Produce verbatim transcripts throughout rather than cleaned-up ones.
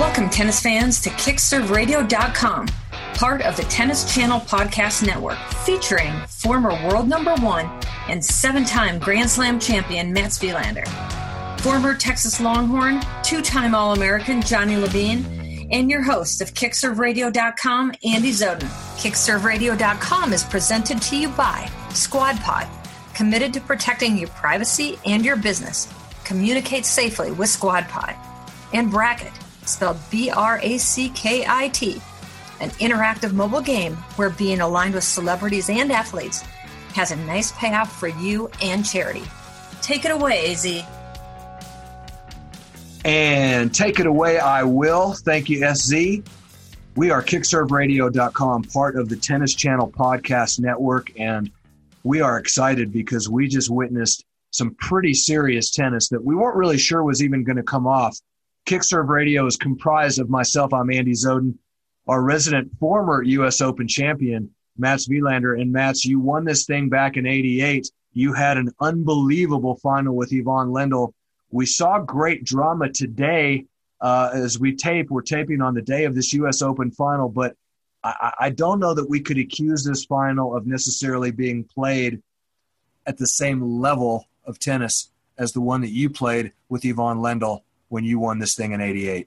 Welcome, tennis fans, to kick serve radio dot com, part of the Tennis Channel Podcast Network, featuring former world number one and seven-time Grand Slam champion Mats Wilander, former Texas Longhorn, two-time All-American Johnny Levine, and your host of kick serve radio dot com, Andy Zoden. kick serve radio dot com is presented to you by SquadPod, committed to protecting your privacy and your business. Communicate safely with SquadPod. And Bracket, spelled B R A C K I T, an interactive mobile game where being aligned with celebrities and athletes has a nice payoff for you and charity. Take it away, A Z. And take it away, I will. Thank you, S Z. We are kick serve radio dot com, part of the Tennis Channel Podcast Network, and we are excited because we just witnessed some pretty serious tennis that we weren't really sure was even going to come off. Kickserve Radio is comprised of myself. I'm Andy Zoden, our resident former U S Open champion, Mats Wilander. And Mats, you won this thing back in eighty-eight. You had an unbelievable final with Ivan Lendl. We saw great drama today uh, as we tape. We're taping on the day of this U S Open final, but I, I don't know that we could accuse this final of necessarily being played at the same level of tennis as the one that you played with Ivan Lendl when you won this thing in eighty-eight.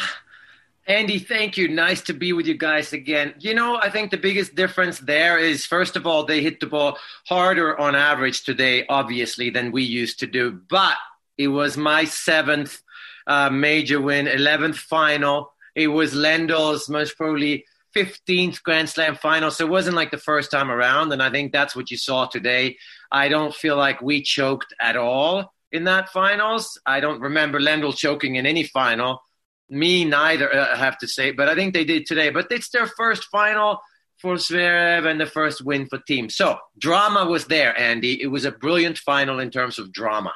Andy, thank you. Nice to be with you guys again. You know, I think the biggest difference there is, first of all, they hit the ball harder on average today, obviously, than we used to do. But it was my seventh uh, major win, eleventh final. It was Lendl's most probably fifteenth Grand Slam final. So it wasn't like the first time around. And I think that's what you saw today. I don't feel like we choked at all in that finals. I don't remember Lendl choking in any final. Me neither, I have to say. But I think they did today. But it's their first final for Zverev and the first win for team. So drama was there, Andy. It was a brilliant final in terms of drama.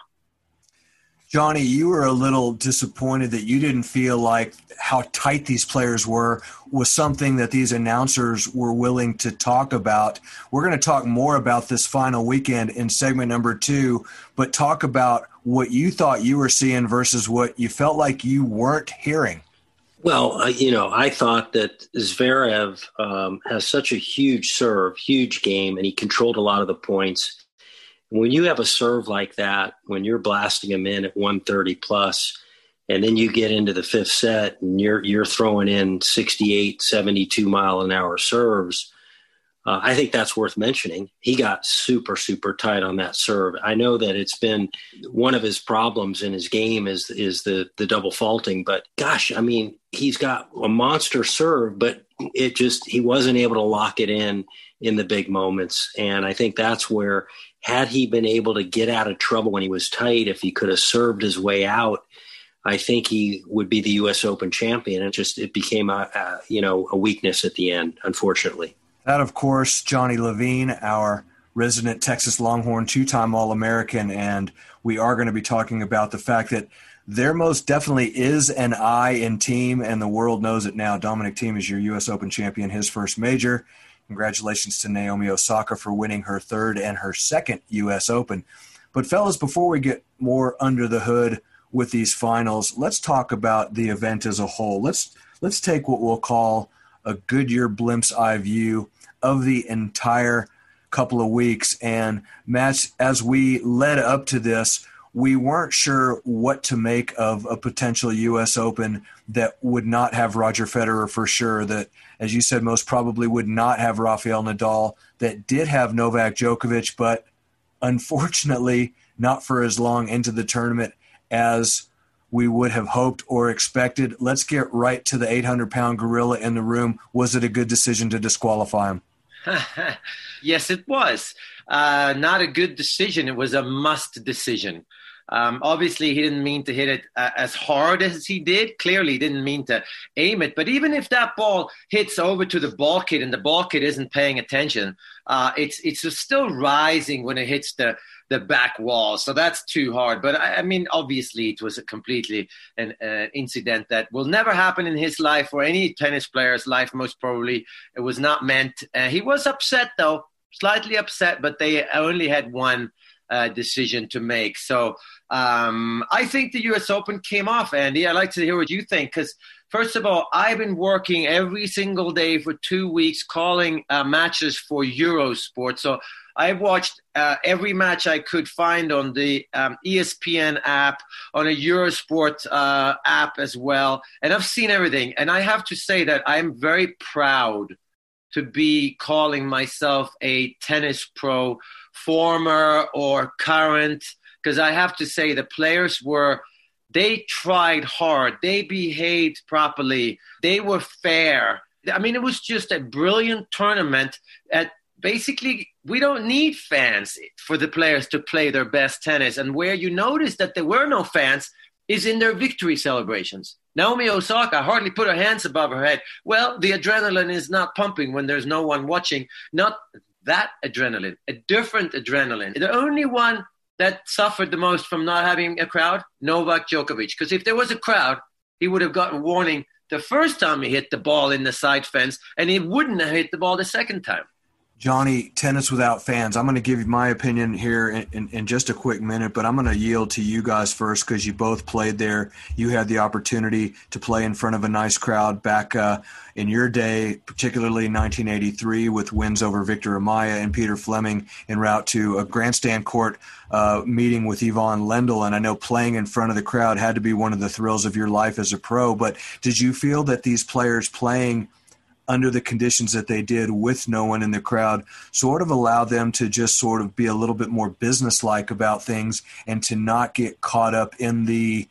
Johnny, you were a little disappointed that you didn't feel like how tight these players were was something that these announcers were willing to talk about. We're going to talk more about this final weekend in segment number two, but talk about what you thought you were seeing versus what you felt like you weren't hearing. Well, uh, you know, I thought that Zverev um, has such a huge serve, huge game, and he controlled a lot of the points. When you have a serve like that, when you're blasting him in at one thirty plus, and then you get into the fifth set and you're you're throwing in sixty-eight, seventy-two mile an hour serves, uh, I think that's worth mentioning. He got super, super tight on that serve. I know that it's been one of his problems in his game is is the the double faulting, but gosh, I mean, he's got a monster serve, but it just he wasn't able to lock it in in the big moments, and I think that's where, had he been able to get out of trouble when he was tight, if he could have served his way out, I think he would be the U S Open champion. It just it became a, a you know a weakness at the end, unfortunately. That, of course, Johnny Levine, our resident Texas Longhorn, two-time All-American, and we are going to be talking about the fact that there most definitely is an I in Thiem, and the world knows it now. Dominic Thiem is your U S Open champion, his first major. Congratulations to Naomi Osaka for winning her third and her second U S Open. But, fellas, before we get more under the hood with these finals, let's talk about the event as a whole. Let's let's take what we'll call a Goodyear blimps eye view of the entire couple of weeks. And, Matt, as we led up to this, we weren't sure what to make of a potential U S Open that would not have Roger Federer for sure, that, as you said, most probably would not have Rafael Nadal, that did have Novak Djokovic, but unfortunately not for as long into the tournament as we would have hoped or expected. Let's get right to the eight hundred pound gorilla in the room. Was it a good decision to disqualify him? Yes, it was. Uh, not a good decision. It was a must decision. Um, obviously, he didn't mean to hit it uh, as hard as he did. Clearly, he didn't mean to aim it. But even if that ball hits over to the ball kid and the ball kid isn't paying attention, uh, it's it's still rising when it hits the, the back wall. So that's too hard. But, I, I mean, obviously, it was a completely an uh, incident that will never happen in his life or any tennis player's life, most probably. It was not meant. Uh, he was upset, though, slightly upset, but they only had one Uh, decision to make. So um, I think the U S Open came off, Andy. I'd like to hear what you think, because First of all, I've been working every single day for two weeks calling uh, matches for Eurosport. So I've watched uh, every match I could find on the um, E S P N app, on a Eurosport uh, app as well. And I've seen everything. And I have to say that I'm very proud to be calling myself a tennis pro, former or current, because I have to say the players were, they tried hard. They behaved properly. They were fair. I mean, it was just a brilliant tournament. At basically, we don't need fans for the players to play their best tennis. And where you notice that there were no fans is in their victory celebrations. Naomi Osaka hardly put her hands above her head. Well, the adrenaline is not pumping when there's no one watching. Not that adrenaline, a different adrenaline. The only one that suffered the most from not having a crowd, Novak Djokovic. Because if there was a crowd, he would have gotten warning the first time he hit the ball in the side fence, and he wouldn't have hit the ball the second time. Johnny, tennis without fans. I'm going to give you my opinion here in, in, in just a quick minute, but I'm going to yield to you guys first because you both played there. You had the opportunity to play in front of a nice crowd back uh, in your day, particularly nineteen eighty-three with wins over Victor Amaya and Peter Fleming en route to a grandstand court uh, meeting with Yvonne Lendl. And I know playing in front of the crowd had to be one of the thrills of your life as a pro, but did you feel that these players playing under the conditions that they did with no one in the crowd sort of allow them to just sort of be a little bit more businesslike about things and to not get caught up in the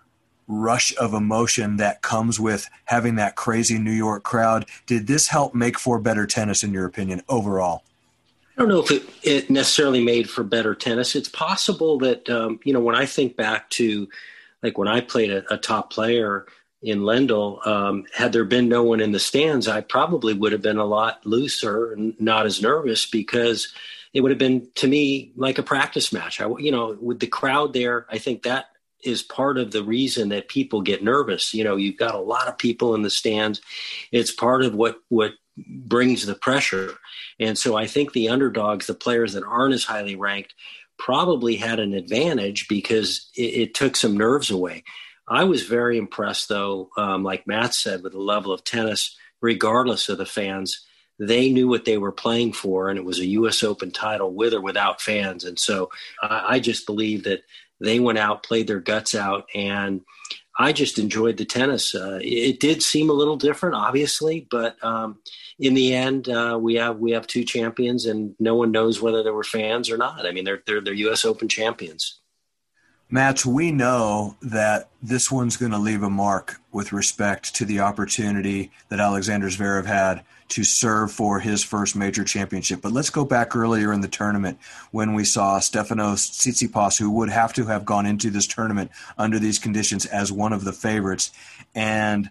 rush of emotion that comes with having that crazy New York crowd? Did this help make for better tennis, in your opinion, overall? I don't know if it, it necessarily made for better tennis. It's possible that, um, you know, when I think back to like when I played a, a top player in Lendl, um, had there been no one in the stands, I probably would have been a lot looser and not as nervous because it would have been, to me, like a practice match. I, you know, with the crowd there, I think that is part of the reason that people get nervous. You know, you've got a lot of people in the stands. It's part of what, what brings the pressure. And so I think the underdogs, the players that aren't as highly ranked, probably had an advantage because it, it took some nerves away. I was very impressed, though, um, like Matt said, with the level of tennis, regardless of the fans. They knew what they were playing for, and it was a U S Open title with or without fans. And so I, I just believe that they went out, played their guts out, and I just enjoyed the tennis. Uh, it did seem a little different, obviously, but um, in the end, uh, we have we have two champions, and no one knows whether there were fans or not. I mean, they're they're, they're U S Open champions. Match, we know that this one's going to leave a mark with respect to the opportunity that Alexander Zverev had to serve for his first major championship. But let's go back earlier in the tournament when we saw Stefanos Tsitsipas, who would have to have gone into this tournament under these conditions as one of the favorites, and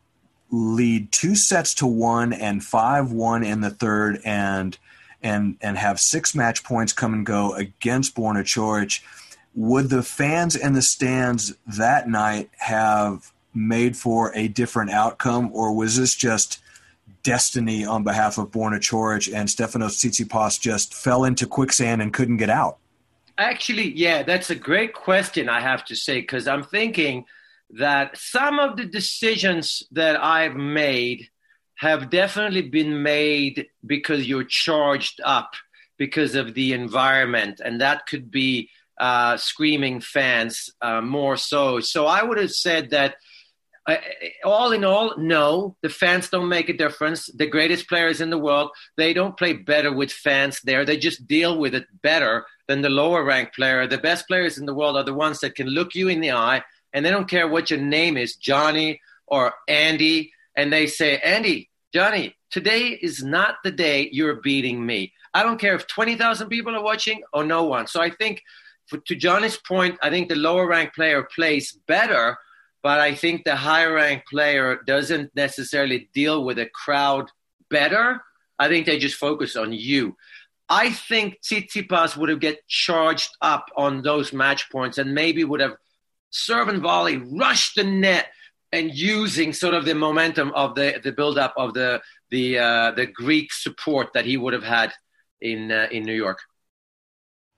lead two sets to one and five one in the third and and and have six match points come and go against Borna Coric. Would the fans in the stands that night have made for a different outcome, or was this just destiny on behalf of Borna Coric and Stefanos Tsitsipas just fell into quicksand and couldn't get out? Actually, yeah, that's a great question, I have to say, because I'm thinking that some of the decisions that I've made have definitely been made because you're charged up because of the environment, and that could be uh, screaming fans uh, more so. So I would have said that uh, all in all, no, the fans don't make a difference. The greatest players in the world, they don't play better with fans there. They just deal with it better than the lower ranked player. The best players in the world are the ones that can look you in the eye, and they don't care what your name is, Johnny or Andy, and they say, Andy, Johnny, today is not the day you're beating me. I don't care if twenty thousand people are watching or no one. So I think, for, to Johnny's point, I think the lower-ranked player plays better, but I think the higher-ranked player doesn't necessarily deal with a crowd better. I think they just focus on you. I think Tsitsipas would have get charged up on those match points and maybe would have serve and volley, rushed the net, and using sort of the momentum of the, the build-up of the the uh, the Greek support that he would have had in uh, in New York.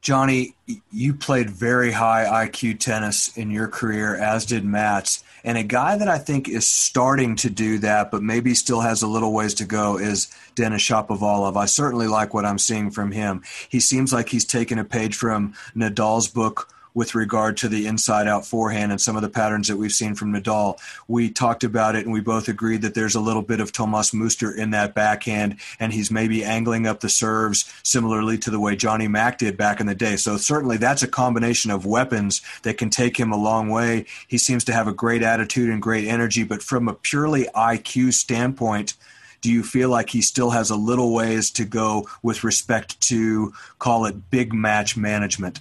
Johnny, you played very high I Q tennis in your career, as did Matt's. And a guy that I think is starting to do that, but maybe still has a little ways to go, is Denis Shapovalov. I certainly like what I'm seeing from him. He seems like he's taken a page from Nadal's book with regard to the inside-out forehand and some of the patterns that we've seen from Nadal. We talked about it, and we both agreed that there's a little bit of Thomas Muster in that backhand, and he's maybe angling up the serves similarly to the way Johnny Mack did back in the day. So certainly that's a combination of weapons that can take him a long way. He seems to have a great attitude and great energy, but from a purely I Q standpoint, do you feel like he still has a little ways to go with respect to, call it, big match management?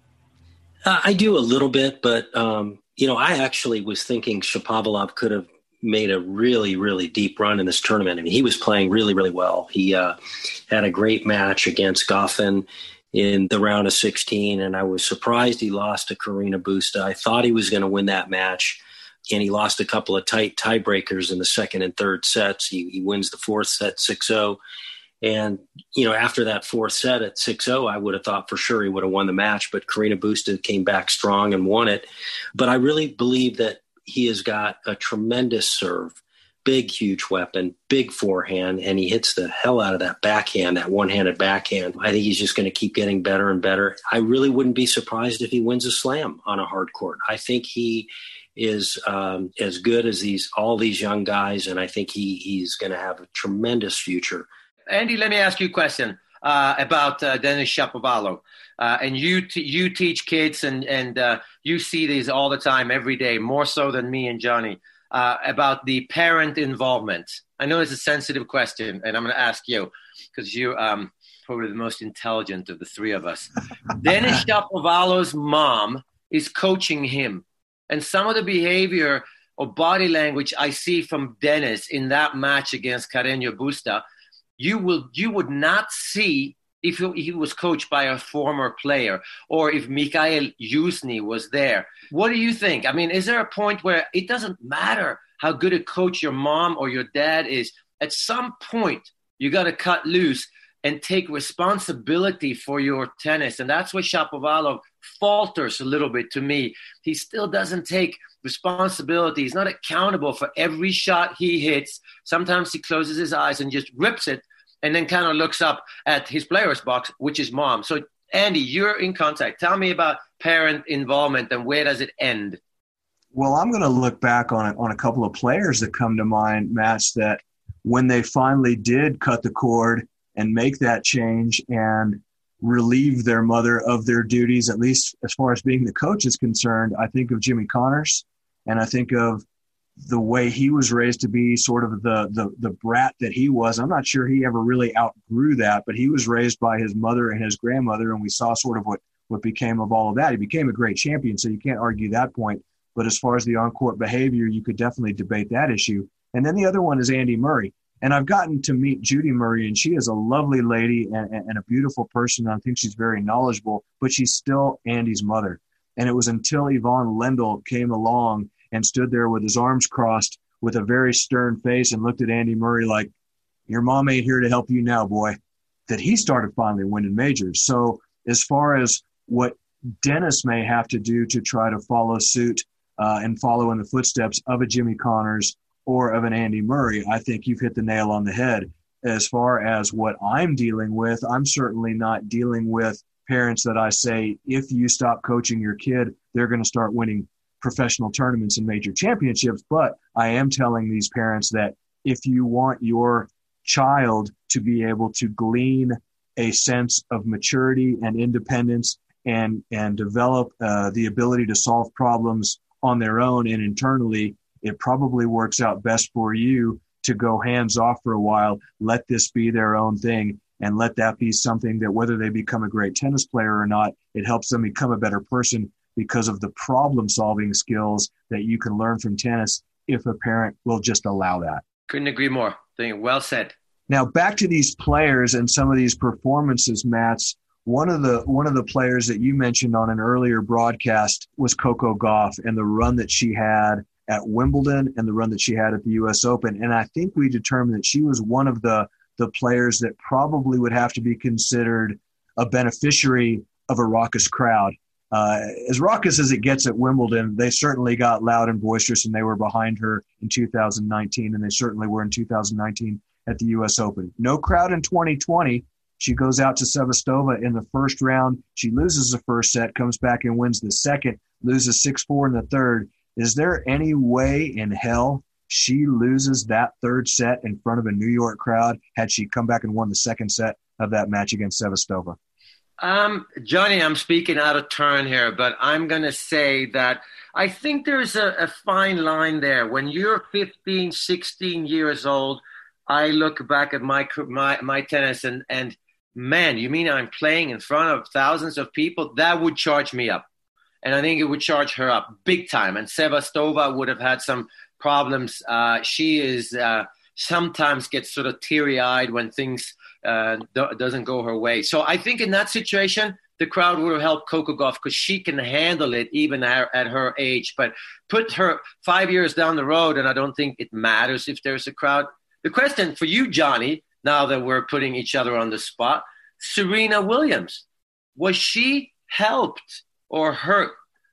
Uh, I do a little bit, but, um, you know, I actually was thinking Shapovalov could have made a really, really deep run in this tournament. I mean, he was playing really, really well. He uh, had a great match against Goffin in the round of sixteen, and I was surprised he lost to Carreño Busta. I thought he was going to win that match, and he lost a couple of tight tiebreakers in the second and third sets. He, he wins the fourth set six oh. And, you know, after that fourth set at six oh, I would have thought for sure he would have won the match, but Carreño Busta came back strong and won it. But I really believe that he has got a tremendous serve, big, huge weapon, big forehand, and he hits the hell out of that backhand, that one-handed backhand. I think he's just going to keep getting better and better. I really wouldn't be surprised if he wins a slam on a hard court. I think he is um, as good as these all these young guys, and I think he he's going to have a tremendous future. Andy, let me ask you a question uh, about uh, Denis Shapovalov. Uh, and you t- you teach kids, and, and uh, you see these all the time, every day, more so than me and Johnny, uh, about the parent involvement. I know it's a sensitive question, and I'm going to ask you, because you're um, probably the most intelligent of the three of us. Denis Shapovalov's mom is coaching him. And some of the behavior or body language I see from Denis in that match against Carreño Busta, You will you would not see if he was coached by a former player or if Mikhail Yuzny was there. What do you think? I mean, is there a point where it doesn't matter how good a coach your mom or your dad is? At some point, you got to cut loose and take responsibility for your tennis. And that's where Shapovalov falters a little bit to me. He still doesn't take responsibility. He's not accountable for every shot he hits. Sometimes he closes his eyes and just rips it and then kind of looks up at his player's box, which is mom. So, Andy, you're in contact. Tell me about parent involvement and where does it end? Well, I'm going to look back on it, on a couple of players that come to mind, Match, that when they finally did cut the cord and make that change and relieve their mother of their duties, at least as far as being the coach is concerned, I think of Jimmy Connors, and I think of the way he was raised to be sort of the, the, the brat that he was. I'm not sure he ever really outgrew that, but he was raised by his mother and his grandmother, and we saw sort of what, what became of all of that. He became a great champion, so you can't argue that point. But as far as the on-court behavior, you could definitely debate that issue. And then the other one is Andy Murray. And I've gotten to meet Judy Murray, and she is a lovely lady and, and a beautiful person. I think she's very knowledgeable, but she's still Andy's mother. And it was until Yvonne Lendl came along and stood there with his arms crossed with a very stern face and looked at Andy Murray like, your mom ain't here to help you now, boy, that he started finally winning majors. So as far as what Denis may have to do to try to follow suit uh, and follow in the footsteps of a Jimmy Connors or of an Andy Murray, I think you've hit the nail on the head. As far as what I'm dealing with, I'm certainly not dealing with parents that I say, if you stop coaching your kid, they're going to start winning professional tournaments and major championships. But I am telling these parents that if you want your child to be able to glean a sense of maturity and independence and, and develop uh, the ability to solve problems on their own and internally, it probably works out best for you to go hands off for a while, let this be their own thing, and let that be something that whether they become a great tennis player or not, it helps them become a better person because of the problem-solving skills that you can learn from tennis if a parent will just allow that. Couldn't agree more. Well said. Now, back to these players and some of these performances, Mats. One of the one of the players that you mentioned on an earlier broadcast was Coco Gauff and the run that she had at Wimbledon and the run that she had at the U S Open. And I think we determined that she was one of the, the players that probably would have to be considered a beneficiary of a raucous crowd. Uh, as raucous as it gets at Wimbledon, they certainly got loud and boisterous, and they were behind her in two thousand nineteen, and they certainly were in two thousand nineteen at the U S Open. No crowd in twenty twenty. She goes out to Sevastova in the first round. She loses the first set, comes back and wins the second, loses six four in the third. Is there any way in hell she loses that third set in front of a New York crowd had she come back and won the second set of that match against Sevastova? Um, Johnny, I'm speaking out of turn here, but I'm going to say that I think there's a, a fine line there. When you're fifteen, sixteen years old, I look back at my my, my tennis and, and, man, you mean I'm playing in front of thousands of people? That would charge me up. And I think it would charge her up big time. And Sevastova would have had some problems. Uh, she is uh, sometimes gets sort of teary-eyed when things uh, do- doesn't go her way. So I think in that situation, the crowd would have helped Coco Gauff because she can handle it even at, at her age. But put her five years down the road, and I don't think it matters if there's a crowd. The question for you, Johnny, now that we're putting each other on the spot, Serena Williams, was she helped or hurt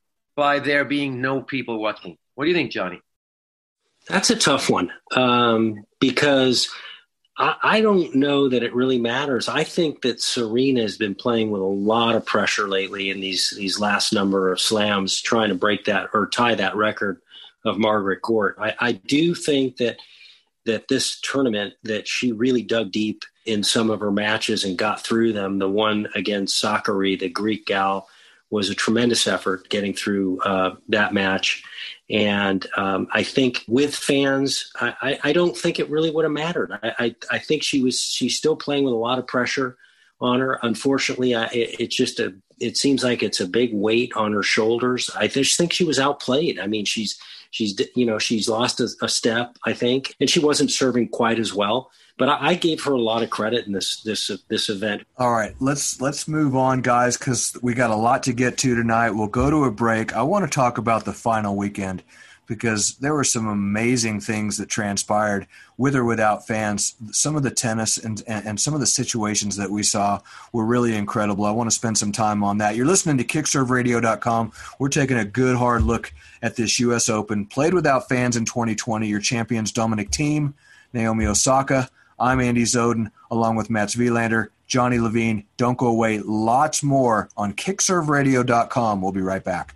by there being no people watching? What do you think, Johnny? That's a tough one um, because I, I don't know that it really matters. I think that Serena has been playing with a lot of pressure lately in these these last number of slams, trying to break that or tie that record of Margaret Court. I, I do think that that this tournament, that she really dug deep in some of her matches and got through them. The one against Sakkari, the Greek gal, was a tremendous effort getting through uh, that match. And um, I think with fans, I, I, I don't think it really would have mattered. I, I, I think she was she's still playing with a lot of pressure on her. Unfortunately, I, it, it's just a it seems like it's a big weight on her shoulders. I just think she was outplayed. I mean, she's she's you know she's lost a, a step, I think, and she wasn't serving quite as well. But I, I gave her a lot of credit in this this this event. All right, let's let's move on, guys, because we got a lot to get to tonight. We'll go to a break. I want to talk about the final weekend because there were some amazing things that transpired with or without fans. Some of the tennis and, and, and some of the situations that we saw were really incredible. I want to spend some time on that. You're listening to kick serve radio dot com. We're taking a good hard look at this U S Open. Played without fans in twenty twenty. Your champions, Dominic Thiem, Naomi Osaka. I'm Andy Zoden, along with Mats Wilander, Johnny Levine. Don't go away. Lots more on kick serve radio dot com. We'll be right back.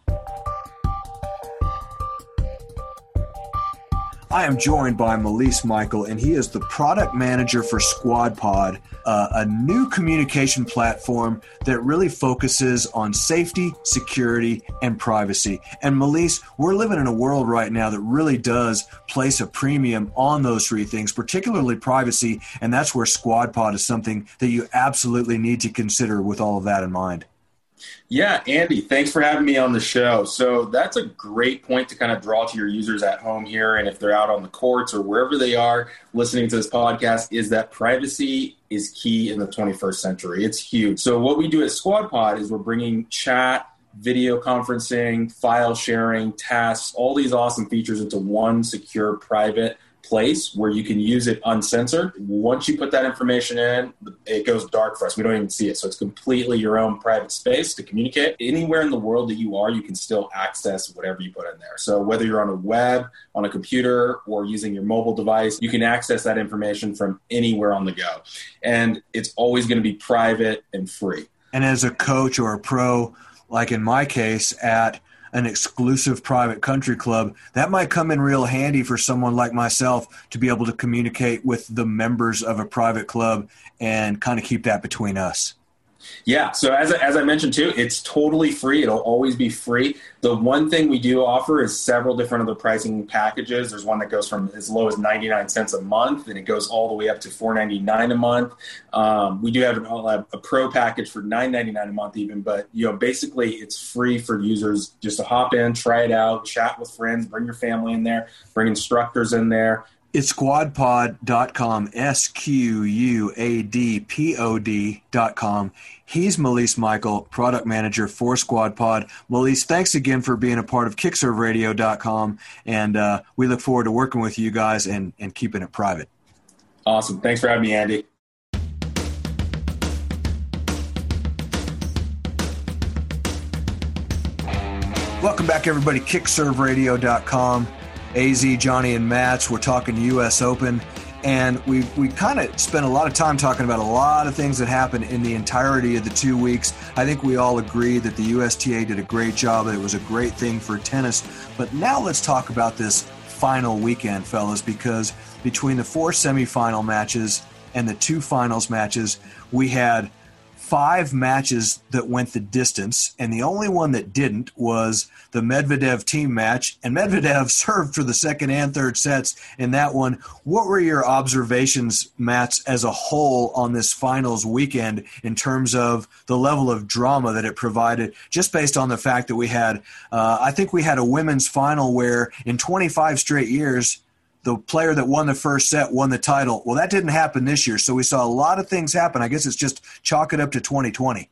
I am joined by Melise Michael, and he is the product manager for SquadPod, uh, a new communication platform that really focuses on safety, security, and privacy. And Melise, we're living in a world right now that really does place a premium on those three things, particularly privacy, and that's where SquadPod is something that you absolutely need to consider with all of that in mind. Yeah, Andy, thanks for having me on the show. So that's a great point to kind of draw to your users at home here, and if they're out on the courts or wherever they are listening to this podcast, is that privacy is key in the twenty-first century. It's huge. So what we do at SquadPod is we're bringing chat, video conferencing, file sharing, tasks, all these awesome features into one secure, private place where you can use it uncensored. Once you put that information in, it goes dark for us. We don't even see it. So it's completely your own private space to communicate. Anywhere in the world that you are, you can still access whatever you put in there. So whether you're on a web, on a computer, or using your mobile device, you can access that information from anywhere on the go. And it's always going to be private and free. And as a coach or a pro, like in my case, at an exclusive private country club, that might come in real handy for someone like myself to be able to communicate with the members of a private club and kind of keep that between us. Yeah. So as, as I mentioned too, it's totally free. It'll always be free. The one thing we do offer is several different other pricing packages. There's one that goes from as low as ninety-nine cents a month, and it goes all the way up to four ninety-nine a month. Um, we do have an, a pro package for nine ninety-nine a month even, but you know, basically it's free for users just to hop in, try it out, chat with friends, bring your family in there, bring instructors in there. It's squad pod dot com, S Q U A D P O D dot com. He's Melise Michael, product manager for SquadPod. Melise, thanks again for being a part of kick serve radio dot com, and uh, we look forward to working with you guys and, and keeping it private. Awesome. Thanks for having me, Andy. Welcome back, everybody. kick serve radio dot com. A Z, Johnny, and Mats. We're talking U S Open. And we we kind of spent a lot of time talking about a lot of things that happened in the entirety of the two weeks. I think we all agree that the U S T A did a great job, that it was a great thing for tennis. But now let's talk about this final weekend, fellas, because between the four semifinal matches and the two finals matches, we had five matches that went the distance, and the only one that didn't was the Medvedev team match, and Medvedev served for the second and third sets in that one. What were your observations, Mats, as a whole on this finals weekend in terms of the level of drama that it provided, just based on the fact that we had, uh, I think we had a women's final where in twenty-five straight years, the player that won the first set won the title. Well, that didn't happen this year, so we saw a lot of things happen. I guess it's just chalk it up to twenty twenty.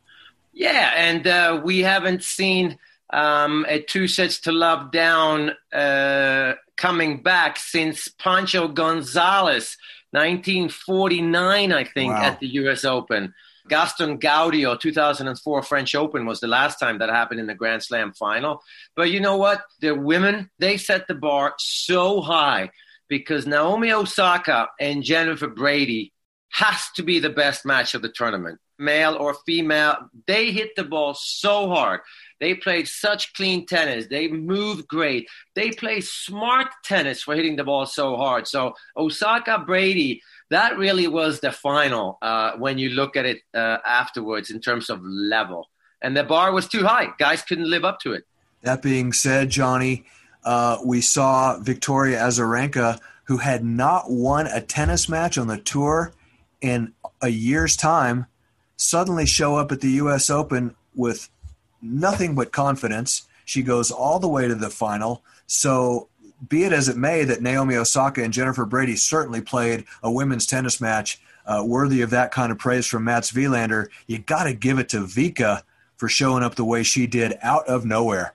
Yeah, and uh, we haven't seen um, a two sets to love down uh, coming back since Pancho Gonzalez, nineteen forty-nine, I think, wow. at the U S Open. Gaston Gaudio, two thousand four French Open was the last time that happened in the Grand Slam final. But you know what? The women, they set the bar so high because Naomi Osaka and Jennifer Brady has to be the best match of the tournament. Male or female, they hit the ball so hard. They played such clean tennis. They moved great. They play smart tennis for hitting the ball so hard. So Osaka Brady, that really was the final uh, when you look at it uh, afterwards in terms of level. And the bar was too high. Guys couldn't live up to it. That being said, Johnny, uh, we saw Victoria Azarenka, who had not won a tennis match on the tour in a year's time, suddenly show up at the U S Open with nothing but confidence. She goes all the way to the final. So be it as it may that Naomi Osaka and Jennifer Brady certainly played a women's tennis match uh, worthy of that kind of praise from Mats Wilander, you got to give it to Vika for showing up the way she did out of nowhere.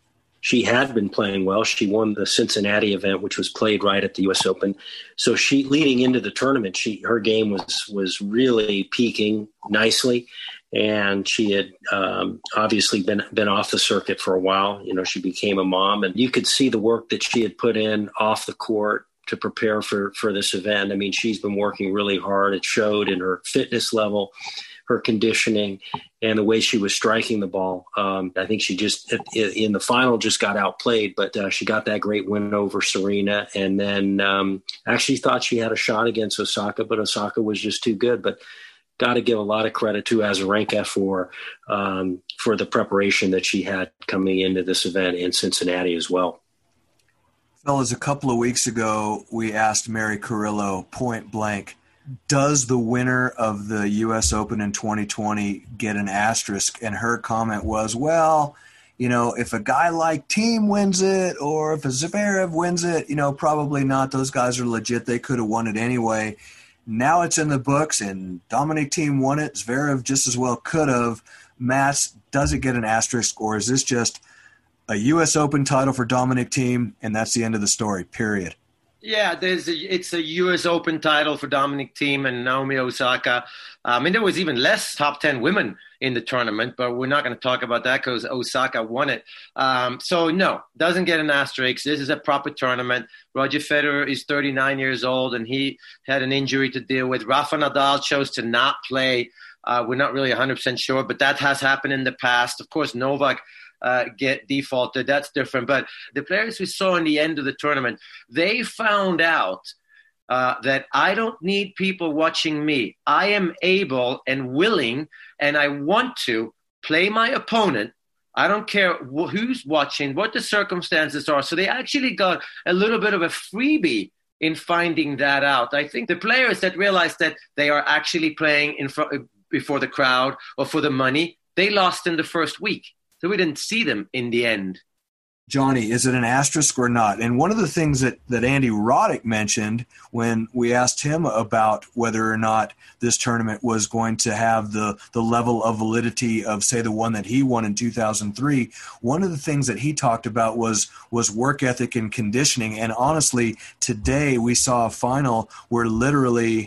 She had been playing well. She won the Cincinnati event, which was played right at the U S Open. So she, leading into the tournament, she her game was was really peaking nicely. And she had um, obviously been been off the circuit for a while. You know, she became a mom, and you could see the work that she had put in off the court to prepare for, for this event. I mean, she's been working really hard. It showed in her fitness level, her conditioning, and the way she was striking the ball. Um, I think she just, in the final, just got outplayed, but uh, she got that great win over Serena. And then um, actually thought she had a shot against Osaka, but Osaka was just too good. But got to give a lot of credit to Azarenka for um, for the preparation that she had coming into this event in Cincinnati as well. Fellas, a couple of weeks ago, we asked Mary Carrillo point blank, does the winner of the U S Open in twenty twenty get an asterisk? And her comment was, well, you know, if a guy like Thiem wins it or if a Zverev wins it, you know, probably not. Those guys are legit. They could have won it anyway. Now it's in the books, and Dominic Thiem won it. Zverev just as well could have. Mats, does it get an asterisk, or is this just a U S Open title for Dominic Thiem, and that's the end of the story, period? Yeah, there's a, it's a U S Open title for Dominic Thiem and Naomi Osaka. I mean, there was even less top ten women in the tournament, but we're not going to talk about that because Osaka won it. Um, so, no, doesn't get an asterisk. This is a proper tournament. Roger Federer is thirty-nine years old, and he had an injury to deal with. Rafa Nadal chose to not play. Uh, we're not really one hundred percent sure, but that has happened in the past. Of course, Novak uh, get defaulted. That's different. But the players we saw in the end of the tournament, they found out Uh, that I don't need people watching me. I am able and willing, and I want to play my opponent. I don't care wh- who's watching, what the circumstances are. So they actually got a little bit of a freebie in finding that out. I think the players that realize that they are actually playing in front, before the crowd or for the money, they lost in the first week. So we didn't see them in the end. Johnny, is it an asterisk or not? And one of the things that, that Andy Roddick mentioned when we asked him about whether or not this tournament was going to have the, the level of validity of, say, the one that he won in two thousand three, one of the things that he talked about was, was work ethic and conditioning. And honestly, today we saw a final where literally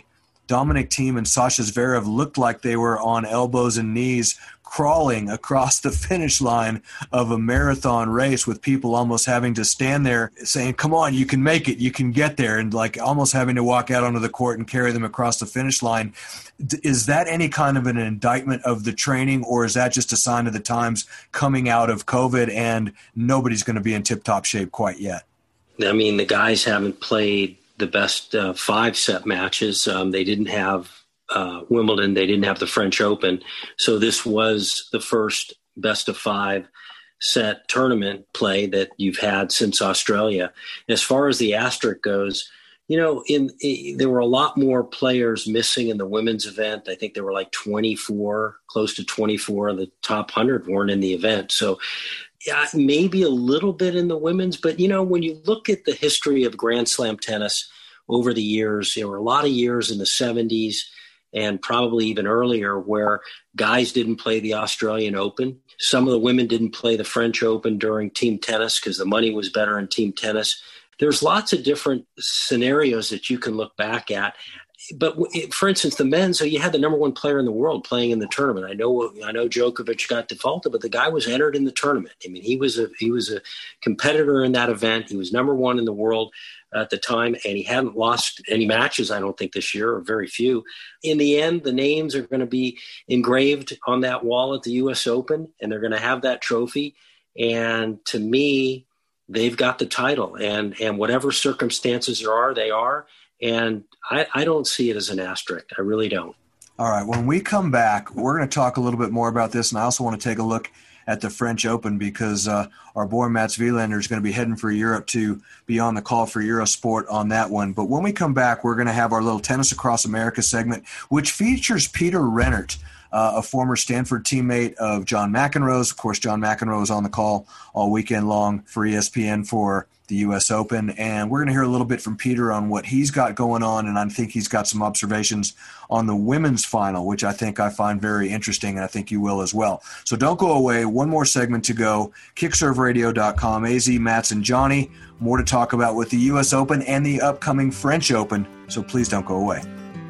Dominic Thiem and Sasha Zverev looked like they were on elbows and knees crawling across the finish line of a marathon race, with people almost having to stand there saying, come on, you can make it, you can get there, and like almost having to walk out onto the court and carry them across the finish line. Is that any kind of an indictment of the training, or is that just a sign of the times coming out of COVID and nobody's going to be in tip-top shape quite yet? I mean, the guys haven't played the best uh, five-set matches. Um, they didn't have Uh, Wimbledon, they didn't have the French Open. So this was the first best of five set tournament play that you've had since Australia. As far as the asterisk goes, you know, in, in there were a lot more players missing in the women's event. I think there were like twenty-four, close to twenty-four of the top one hundred weren't in the event. So yeah, maybe a little bit in the women's, but you know, when you look at the history of Grand Slam tennis over the years, there were a lot of years in the seventies and probably even earlier where guys didn't play the Australian Open. Some of the women didn't play the French Open during team tennis because the money was better in team tennis. There's lots of different scenarios that you can look back at. But for instance, the men, so you had the number one player in the world playing in the tournament. I know, I know Djokovic got defaulted, but the guy was entered in the tournament. I mean, he was a, he was a competitor in that event. He was number one in the world at the time, and he hadn't lost any matches, I don't think, this year, or very few. In the end, the names are going to be engraved on that wall at the U S Open, and they're going to have that trophy. And to me, they've got the title, and, and whatever circumstances there are, they are. And I, I don't see it as an asterisk. I really don't. All right. When we come back, we're going to talk a little bit more about this, and I also want to take a look at the French Open because uh, our boy Mats Wilander is going to be heading for Europe to be on the call for Eurosport on that one. But when we come back, we're going to have our little Tennis Across America segment, which features Peter Rennert, uh, a former Stanford teammate of John McEnroe's. Of course, John McEnroe is on the call all weekend long for E S P N for the U S Open, and we're going to hear a little bit from Peter on what he's got going on, and I think he's got some observations on the women's final, which I think I find very interesting, and I think you will as well. So don't go away. One more segment to go. kickserve radio dot com, A Z, Mats, and Johnny. More to talk about with the U S Open and the upcoming French Open, so please don't go away.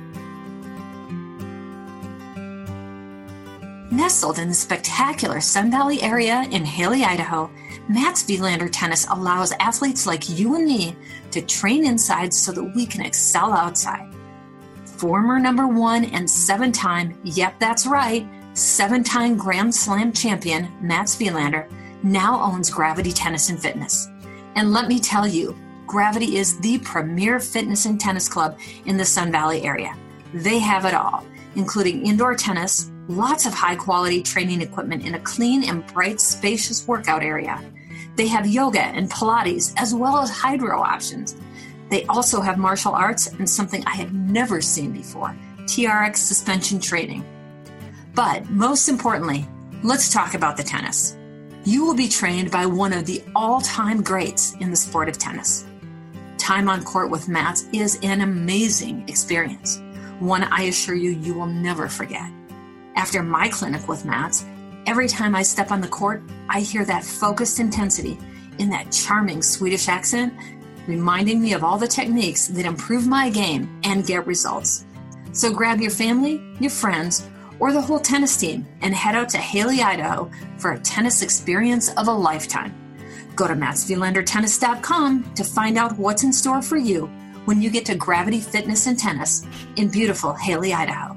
Nestled in the spectacular Sun Valley area in Haley, Idaho, Mats Wilander Tennis allows athletes like you and me to train inside so that we can excel outside. Former number one and seven-time, yep, that's right, seven-time Grand Slam champion Mats Wilander now owns Gravity Tennis and Fitness. And let me tell you, Gravity is the premier fitness and tennis club in the Sun Valley area. They have it all, including indoor tennis, lots of high-quality training equipment in a clean and bright, spacious workout area. They have yoga and Pilates, as well as hydro options. They also have martial arts and something I had never seen before, T R X suspension training. But most importantly, let's talk about the tennis. You will be trained by one of the all-time greats in the sport of tennis. Time on court with Mats is an amazing experience, one I assure you you will never forget. After my clinic with Mats, every time I step on the court, I hear that focused intensity in that charming Swedish accent, reminding me of all the techniques that improve my game and get results. So grab your family, your friends, or the whole tennis team and head out to Haley, Idaho for a tennis experience of a lifetime. Go to mats wilander tennis dot com to find out what's in store for you when you get to Gravity Fitness and Tennis in beautiful Haley, Idaho.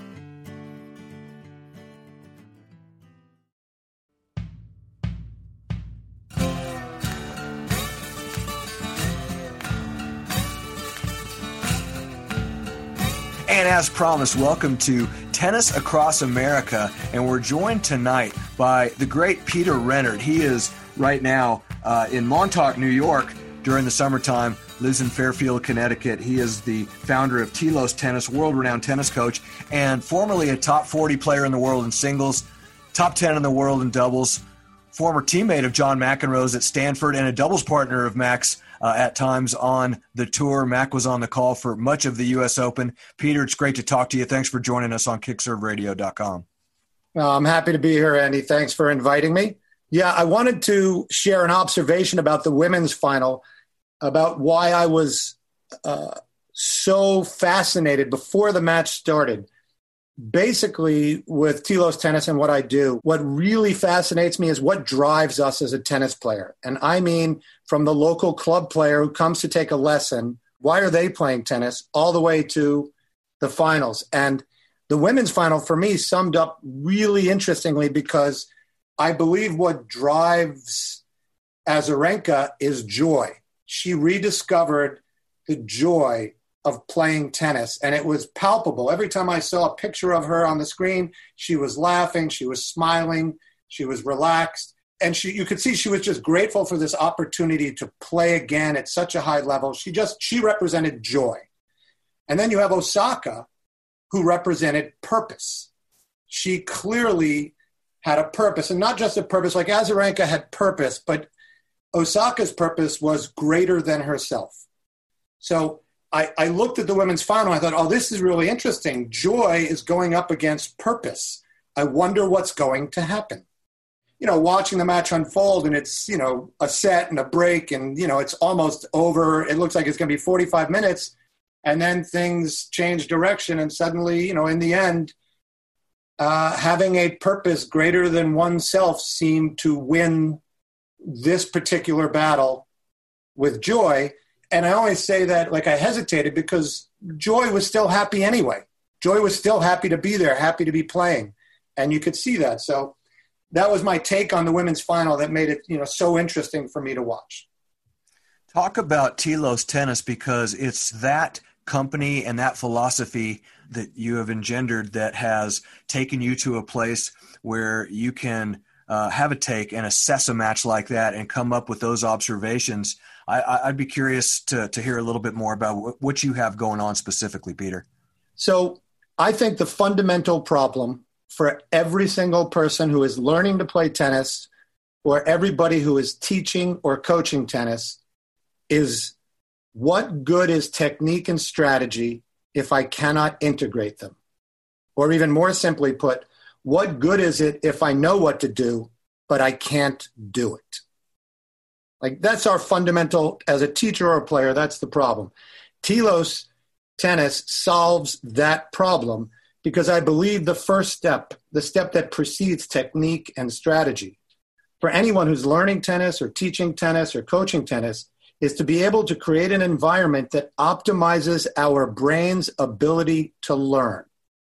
And as promised, welcome to Tennis Across America, and we're joined tonight by the great Peter Rennert. He is right now uh, in Montauk, New York during the summertime, lives in Fairfield, Connecticut. He is the founder of Telos Tennis, world-renowned tennis coach, and formerly a top forty player in the world in singles, top ten in the world in doubles, former teammate of John McEnroe's at Stanford, and a doubles partner of Mac's Uh, at times on the tour. Mac was on the call for much of the U S Open. Peter, it's great to talk to you. Thanks for joining us on kick serve radio dot com. Uh, I'm happy to be here, Andy. Thanks for inviting me. Yeah, I wanted to share an observation about the women's final, about why I was uh, so fascinated before the match started. Basically, with Telos Tennis and what I do, what really fascinates me is what drives us as a tennis player. And I mean, from the local club player who comes to take a lesson, why are they playing tennis, all the way to the finals. And the women's final, for me, summed up really interestingly, because I believe what drives Azarenka is joy. She rediscovered the joy of playing tennis, and it was palpable. Every time I saw a picture of her on the screen, she was laughing, she was smiling, she was relaxed, and she you could see she was just grateful for this opportunity to play again at such a high level. She just she represented joy. And then you have Osaka, who represented purpose. She clearly had a purpose, and not just a purpose, like Azarenka had purpose, but Osaka's purpose was greater than herself. So I, I looked at the women's final. I thought, oh, this is really interesting. Joy is going up against purpose. I wonder what's going to happen. You know, watching the match unfold, and it's, you know, a set and a break, and, you know, it's almost over. It looks like it's going to be forty-five minutes. And then things change direction. And suddenly, you know, in the end, uh, having a purpose greater than oneself seemed to win this particular battle with joy. And I always say that, like, I hesitated because Joy was still happy anyway. Joy was still happy to be there, happy to be playing. And you could see that. So that was my take on the women's final that made it, you know, so interesting for me to watch. Talk about Telos Tennis, because it's that company and that philosophy that you have engendered that has taken you to a place where you can uh, have a take and assess a match like that and come up with those observations. I, I'd be curious to, to hear a little bit more about what you have going on specifically, Peter. So I think the fundamental problem for every single person who is learning to play tennis, or everybody who is teaching or coaching tennis, is what good is technique and strategy if I cannot integrate them? Or even more simply put, what good is it if I know what to do, but I can't do it? Like, that's our fundamental, as a teacher or a player, that's the problem. Telos Tennis solves that problem because I believe the first step, the step that precedes technique and strategy, for anyone who's learning tennis or teaching tennis or coaching tennis, is to be able to create an environment that optimizes our brain's ability to learn.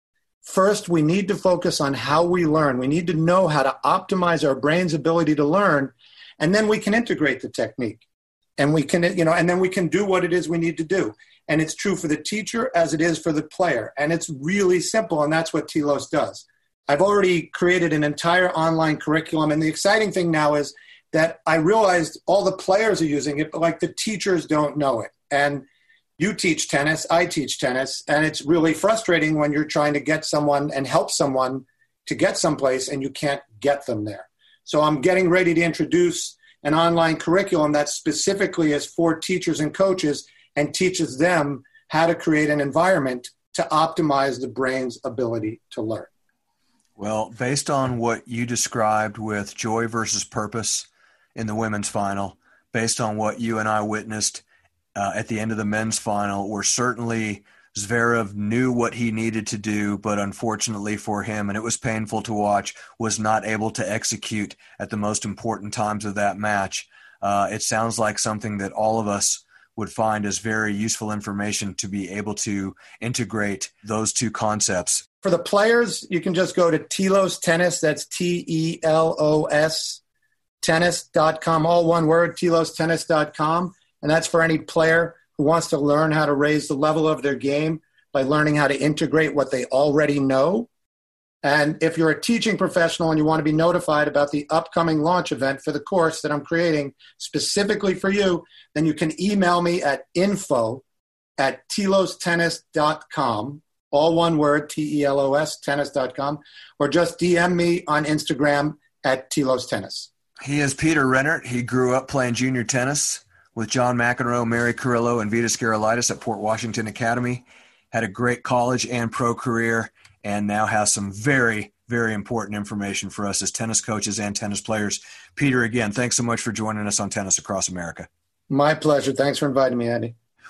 First, we need to focus on how we learn. We need to know how to optimize our brain's ability to learn. And then we can integrate the technique, and we can, you know, and then we can do what it is we need to do. And it's true for the teacher as it is for the player. And it's really simple. And that's what Telos does. I've already created an entire online curriculum. And the exciting thing now is that I realized all the players are using it, but like the teachers don't know it. And you teach tennis, I teach tennis. And it's really frustrating when you're trying to get someone and help someone to get someplace and you can't get them there. So I'm getting ready to introduce an online curriculum that specifically is for teachers and coaches and teaches them how to create an environment to optimize the brain's ability to learn. Well, based on what you described with joy versus purpose in the women's final, based on what you and I witnessed uh, at the end of the men's final, where certainly Zverev knew what he needed to do, but unfortunately for him, and it was painful to watch, was not able to execute at the most important times of that match. Uh, it sounds like something that all of us would find as very useful information to be able to integrate those two concepts. For the players, you can just go to Telos Tennis. That's T E L O S tennis dot com, all one word, telos tennis dot com. And that's for any player who wants to learn how to raise the level of their game by learning how to integrate what they already know. And if you're a teaching professional and you want to be notified about the upcoming launch event for the course that I'm creating specifically for you, then you can email me at info at telos tennis dot com, all one word, T E L O S, tennis dot com, or just D M me on Instagram at Telos Tennis. He is Peter Rennert. He grew up playing junior tennis with John McEnroe, Mary Carrillo, and Vitas Gerulaitis at Port Washington Academy. Had a great college and pro career, and now has some very, very important information for us as tennis coaches and tennis players. Peter, again, thanks so much for joining us on Tennis Across America. My pleasure. Thanks for inviting me, Andy.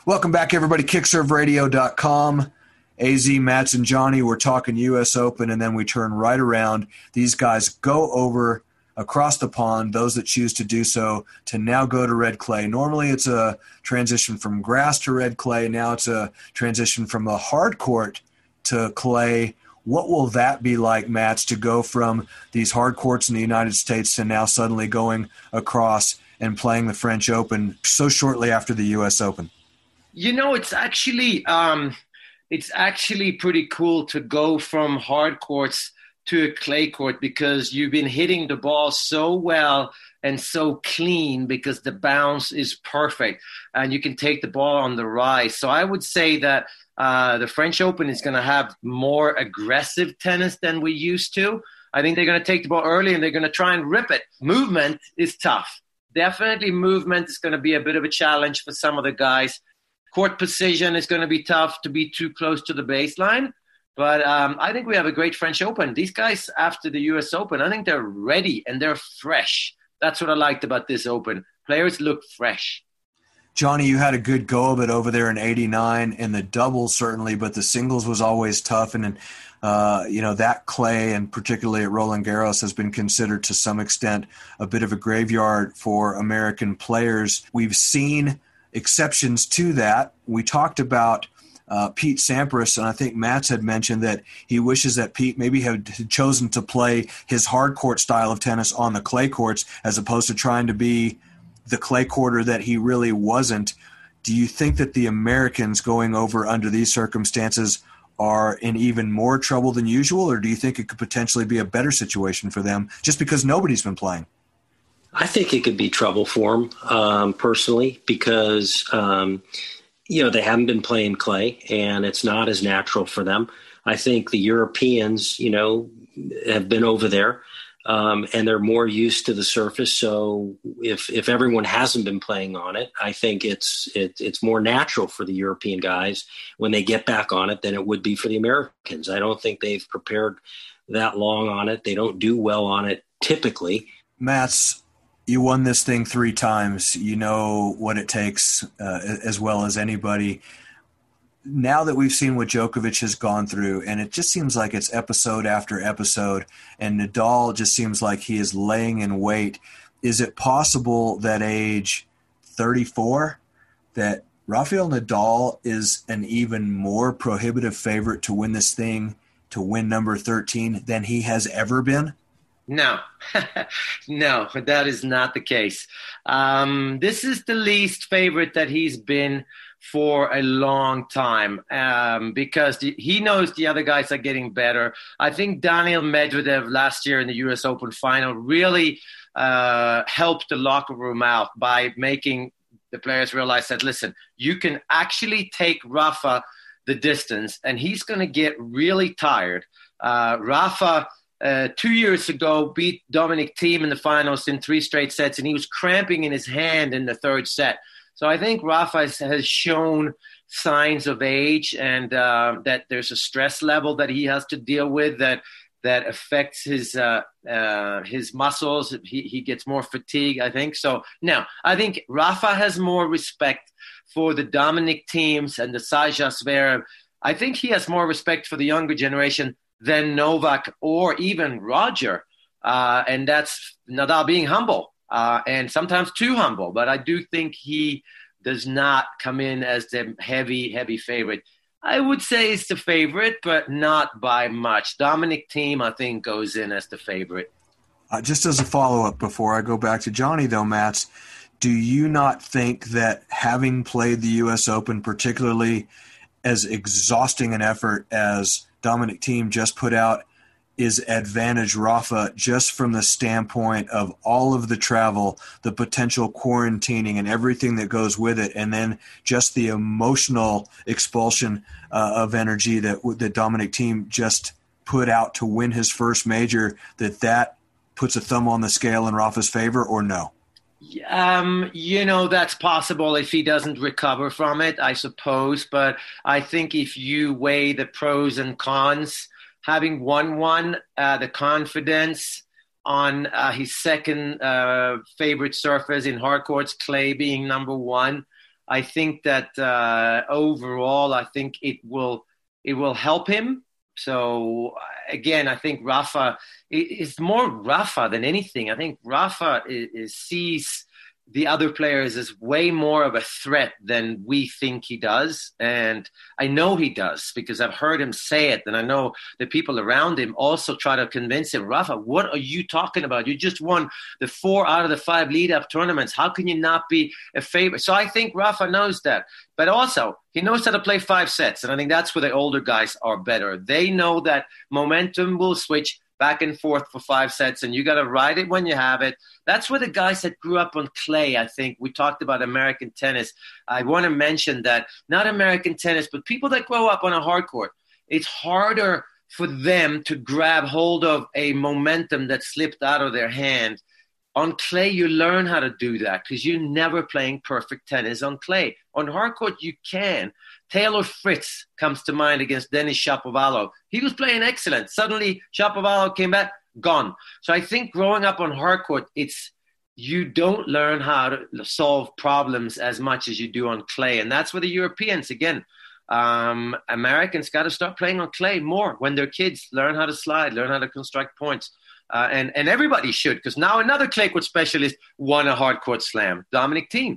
Welcome back, everybody. kick serve radio dot com. A Z, Mats, and Johnny, we're talking U S Open, and then we turn right around. These guys go over across the pond, those that choose to do so, to now go to red clay. Normally it's a transition from grass to red clay. Now it's a transition from a hard court to clay. What will that be like, Mats, to go from these hard courts in the United States to now suddenly going across and playing the French Open so shortly after the U S Open? You know, it's actually um, it's actually pretty cool to go from hard courts to a clay court, because you've been hitting the ball so well and so clean because the bounce is perfect and you can take the ball on the rise. So I would say that uh, the French Open is going to have more aggressive tennis than we used to. I think they're going to take the ball early and they're going to try and rip it. Movement is tough. Definitely movement is going to be a bit of a challenge for some of the guys. Court position is going to be tough to be too close to the baseline. But um, I think we have a great French Open. These guys, after the U S Open, I think they're ready and they're fresh. That's what I liked about this Open. Players look fresh. Johnny, you had a good go of it over there in eighty-nine in the doubles, certainly, but the singles was always tough. And, uh, you know, that clay, and particularly at Roland Garros, has been considered to some extent a bit of a graveyard for American players. We've seen exceptions to that. We talked about Uh, Pete Sampras, and I think Mats had mentioned that he wishes that Pete maybe had chosen to play his hard court style of tennis on the clay courts as opposed to trying to be the clay courter that he really wasn't. Do you think that the Americans going over under these circumstances are in even more trouble than usual, or do you think it could potentially be a better situation for them just because nobody's been playing? I think it could be trouble for them, um, personally, because um, – you know, they haven't been playing clay and it's not as natural for them. I think the Europeans, you know, have been over there um, and they're more used to the surface. So if if everyone hasn't been playing on it, I think it's it, it's more natural for the European guys when they get back on it than it would be for the Americans. I don't think they've prepared that long on it. They don't do well on it typically. Mats, you won this thing three times. You know what it takes uh, as well as anybody. Now that we've seen what Djokovic has gone through, and it just seems like it's episode after episode, and Nadal just seems like he is laying in wait, is it possible that age thirty-four, that Rafael Nadal is an even more prohibitive favorite to win this thing, to win number thirteen, than he has ever been? No, no, that is not the case. Um, this is the least favorite that he's been for a long time um, because the, he knows the other guys are getting better. I think Daniil Medvedev last year in the U S Open final really uh, helped the locker room out by making the players realize that, listen, you can actually take Rafa the distance and he's going to get really tired. Uh, Rafa... Uh, two years ago, beat Dominic Thiem in the finals in three straight sets, and he was cramping in his hand in the third set. So I think Rafa has shown signs of age and uh, that there's a stress level that he has to deal with that that affects his uh, uh, his muscles. He, he gets more fatigue, I think. So, no, I think Rafa has more respect for the Dominic Thiems and the Sasha Zverev. I think he has more respect for the younger generation than Novak or even Roger. Uh, and that's Nadal being humble uh, and sometimes too humble. But I do think he does not come in as the heavy, heavy favorite. I would say it's the favorite, but not by much. Dominic Thiem, I think, goes in as the favorite. Uh, just as a follow-up before I go back to Johnny, though, Mats, do you not think that having played the U S Open, particularly as exhausting an effort as Dominic Thiem just put out, is advantage Rafa just from the standpoint of all of the travel, the potential quarantining and everything that goes with it, and then just the emotional expulsion uh, of energy that that Dominic Thiem just put out to win his first major, that that puts a thumb on the scale in Rafa's favor, or no? Um, you know, that's possible if he doesn't recover from it, I suppose. But I think if you weigh the pros and cons, having won one, uh, the confidence on uh, his second uh, favorite surface in hard courts, clay being number one, I think that uh, overall, I think it will it will help him. So again, I think Rafa is more Rafa than anything. I think Rafa is, is sees the other players as way more of a threat than we think he does. And I know he does because I've heard him say it. And I know the people around him also try to convince him, Rafa, what are you talking about? You just won the four out of the five lead-up tournaments. How can you not be a favorite? So I think Rafa knows that. But also, he knows how to play five sets. And I think that's where the older guys are better. They know that momentum will switch back and forth for five sets, and you got to ride it when you have it. That's where the guys that grew up on clay, I think, we talked about American tennis. I want to mention that, not American tennis, but people that grow up on a hard court, it's harder for them to grab hold of a momentum that slipped out of their hand. On clay, you learn how to do that because you're never playing perfect tennis on clay. On hard court, you can. Taylor Fritz comes to mind against Denis Shapovalov. He was playing excellent. Suddenly, Shapovalov came back, gone. So I think growing up on hard court, it's you don't learn how to solve problems as much as you do on clay. And that's where the Europeans, again, um, Americans got to start playing on clay more when they're kids. Learn how to slide, learn how to construct points. Uh, and, and everybody should, because now another clay court specialist won a hard court slam, Dominic Thiem.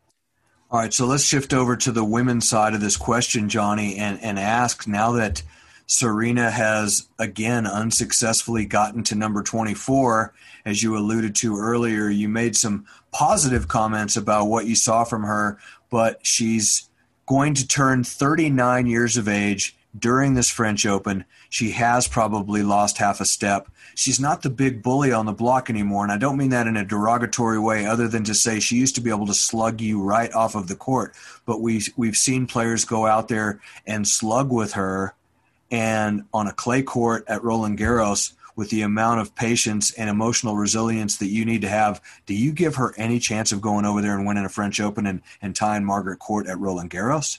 All right, so let's shift over to the women's side of this question, Johnny, and, and ask, now that Serena has, again, unsuccessfully gotten to number twenty-four, as you alluded to earlier, you made some positive comments about what you saw from her, but she's going to turn thirty-nine years of age during this French Open. She has probably lost half a step. She's not the big bully on the block anymore, and I don't mean that in a derogatory way other than to say she used to be able to slug you right off of the court. But we, we've seen players go out there and slug with her, and on a clay court at Roland Garros, with the amount of patience and emotional resilience that you need to have, do you give her any chance of going over there and winning a French Open and, and tying Margaret Court at Roland Garros?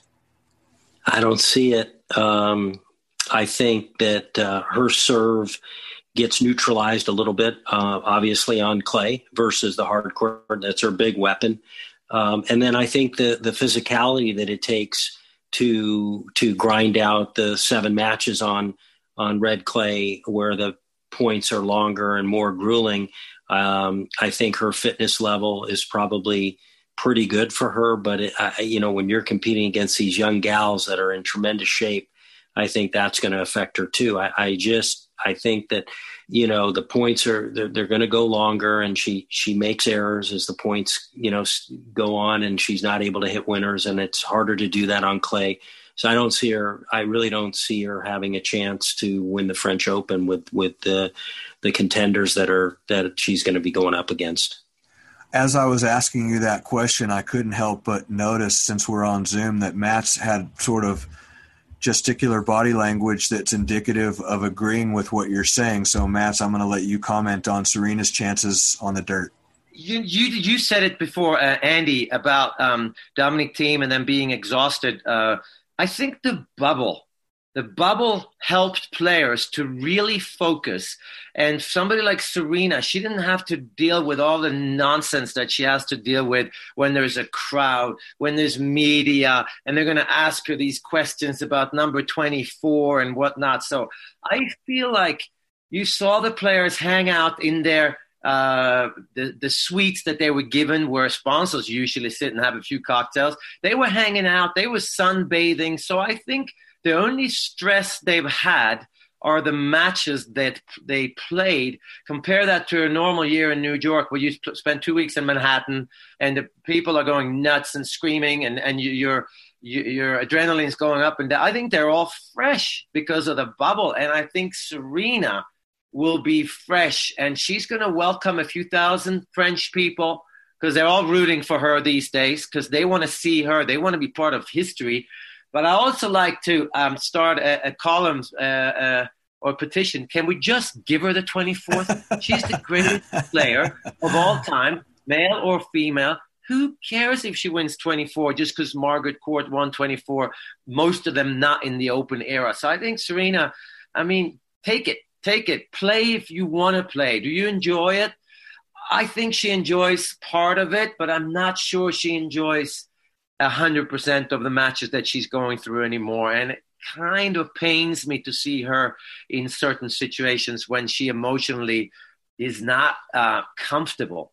I don't see it. Um, I think that uh, her serve gets neutralized a little bit, uh, obviously on clay versus the hard court. That's her big weapon. Um, and then I think the the physicality that it takes to to grind out the seven matches on on red clay where the points are longer and more grueling, um, I think her fitness level is probably pretty good for her. But, it, I, you know, when you're competing against these young gals that are in tremendous shape, I think that's going to affect her too. I, I just, I think that, you know, the points are, they're, they're going to go longer, and she, she makes errors as the points, you know, go on, and she's not able to hit winners, and it's harder to do that on clay. So I don't see her, I really don't see her having a chance to win the French Open with, with the, the contenders that are, that she's going to be going up against. As I was asking you that question, I couldn't help but notice, since we're on Zoom, that Matt's had sort of gesticular body language that's indicative of agreeing with what you're saying. So, Matt, I'm going to let you comment on Serena's chances on the dirt. You you, you said it before, uh, Andy, about um, Dominic Thiem and them being exhausted. Uh, I think the bubble, the bubble helped players to really focus. And somebody like Serena, she didn't have to deal with all the nonsense that she has to deal with when there's a crowd, when there's media, and they're going to ask her these questions about number twenty-four and whatnot. So I feel like you saw the players hang out in their uh, the, the suites that they were given, where sponsors usually sit and have a few cocktails. They were hanging out. They were sunbathing. So I think the only stress they've had are the matches that they played. Compare that to a normal year in New York, where you spend two weeks in Manhattan and the people are going nuts and screaming, and, and you, your, your adrenaline's going up and down. I think they're all fresh because of the bubble. And I think Serena will be fresh, and she's going to welcome a few thousand French people, because they're all rooting for her these days, because they want to see her. They want to be part of history. But I also like to um, start a, a column uh, uh, or petition. Can we just give her the twenty-fourth? She's the greatest player of all time, male or female. Who cares if she wins twenty-four just because Margaret Court won twenty-four, most of them not in the Open era. So I think Serena, I mean, take it. Take it. Play if you want to play. Do you enjoy it? I think she enjoys part of it, but I'm not sure she enjoys one hundred percent of the matches that she's going through anymore. And it kind of pains me to see her in certain situations when she emotionally is not uh, comfortable.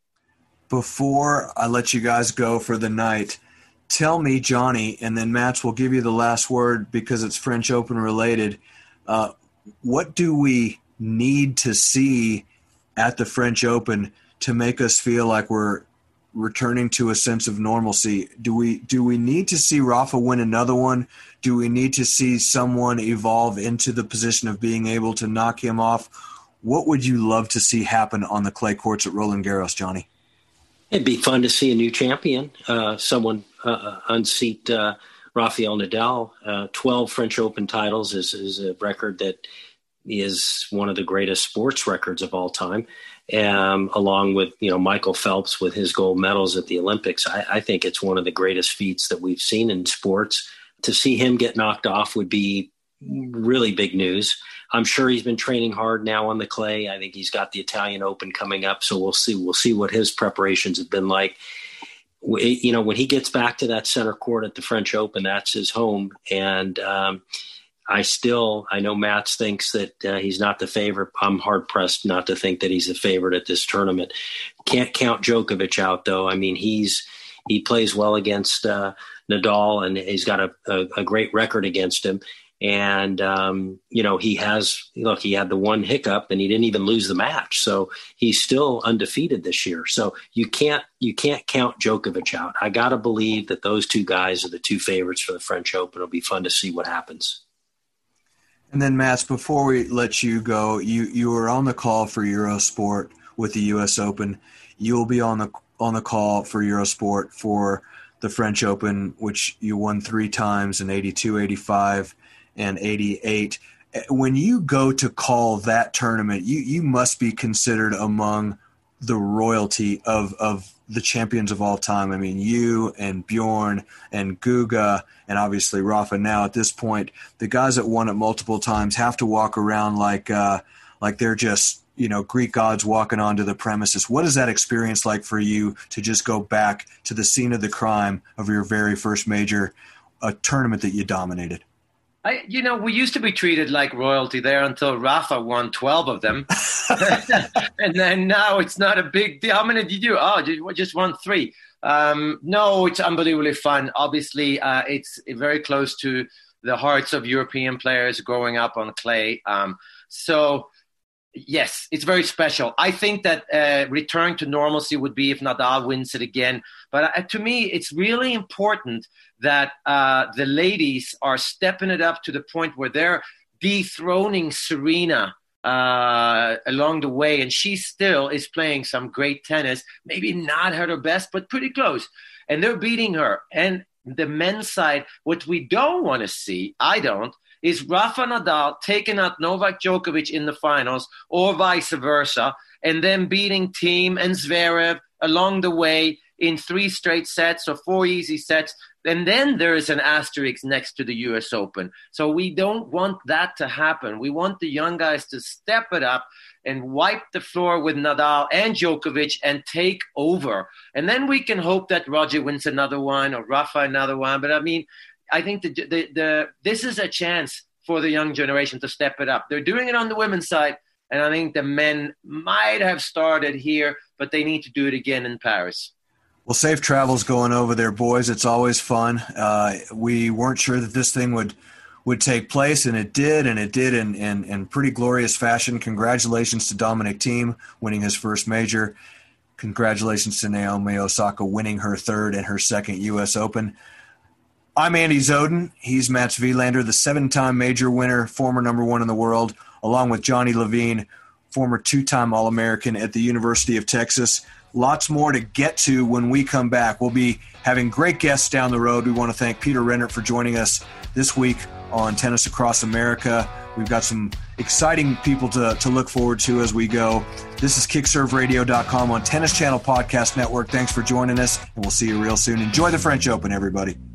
Before I let you guys go for the night, tell me, Johnny, and then Mats will give you the last word because it's French Open related. Uh, what do we need to see at the French Open to make us feel like we're returning to a sense of normalcy? Do we do we need to see Rafa win another one? Do we need to see someone evolve into the position of being able to knock him off? What would you love to see happen on the clay courts at Roland Garros, Johnny? It'd be fun to see a new champion, uh, someone uh, unseat uh, Rafael Nadal. Uh, twelve French Open titles is, is a record that is one of the greatest sports records of all time, um, along with, you know, Michael Phelps with his gold medals at the Olympics. I, I think it's one of the greatest feats that we've seen in sports. To see him get knocked off would be really big news. I'm sure he's been training hard now on the clay. I think he's got the Italian Open coming up, so we'll see. We'll see what his preparations have been like. You know, when he gets back to that center court at the French Open, that's his home. And um, I still, I know Mats thinks that uh, he's not the favorite. I'm hard pressed not to think that he's the favorite at this tournament. Can't count Djokovic out, though. I mean, he's he plays well against uh, Nadal, and he's got a, a, a great record against him. And, um, you know, he has, look, he had the one hiccup and he didn't even lose the match. So he's still undefeated this year. So you can't, you can't count Djokovic out. I got to believe that those two guys are the two favorites for the French Open. It'll be fun to see what happens. And then, Mats, before we let you go, you, you were on the call for Eurosport with the U S Open. You'll be on the, on the call for Eurosport for the French Open, which you won three times in eighty-two, eighty-five, and eighty-eight. When you go to call that tournament, you, you must be considered among the royalty of, of the champions of all time. I mean, you and Bjorn and Guga and obviously Rafa now at this point, the guys that won it multiple times have to walk around like uh, like they're just, you know, Greek gods walking onto the premises. What is that experience like for you to just go back to the scene of the crime of your very first major, a tournament that you dominated? I, you know, we used to be treated like royalty there until Rafa won twelve of them. And then now it's not a big deal. How many did you do? Oh, you just won three. Um, no, it's unbelievably fun. Obviously, uh, it's very close to the hearts of European players growing up on clay. Um, so, yes, it's very special. I think that uh, return to normalcy would be if Nadal wins it again. But uh, to me, it's really important that uh, the ladies are stepping it up to the point where they're dethroning Serena uh, along the way. And she still is playing some great tennis, maybe not at her best, but pretty close. And they're beating her. And the men's side, what we don't want to see, I don't, is Rafa Nadal taking out Novak Djokovic in the finals or vice versa, and then beating Thiem and Zverev along the way in three straight sets or four easy sets. And then there is an asterisk next to the U S Open. So we don't want that to happen. We want the young guys to step it up and wipe the floor with Nadal and Djokovic and take over. And then we can hope that Roger wins another one or Rafa another one. But I mean, I think the, the, the this is a chance for the young generation to step it up. They're doing it on the women's side, and I think the men might have started here, but they need to do it again in Paris. Well, safe travels going over there, boys. It's always fun. Uh, we weren't sure that this thing would would take place, and it did, and it did in, in, in pretty glorious fashion. Congratulations to Dominic Thiem winning his first major. Congratulations to Naomi Osaka winning her third and her second U S Open. I'm Andy Zoden. He's Mats Wilander, the seven-time major winner, former number one in the world, along with Johnny Levine, former two-time All-American at the University of Texas. Lots more to get to when we come back. We'll be having great guests down the road. We want to thank Peter Rennert for joining us this week on Tennis Across America. We've got some exciting people to, to look forward to as we go. This is kick serve radio dot com on Tennis Channel Podcast Network. Thanks for joining us, and we'll see you real soon. Enjoy the French Open, everybody.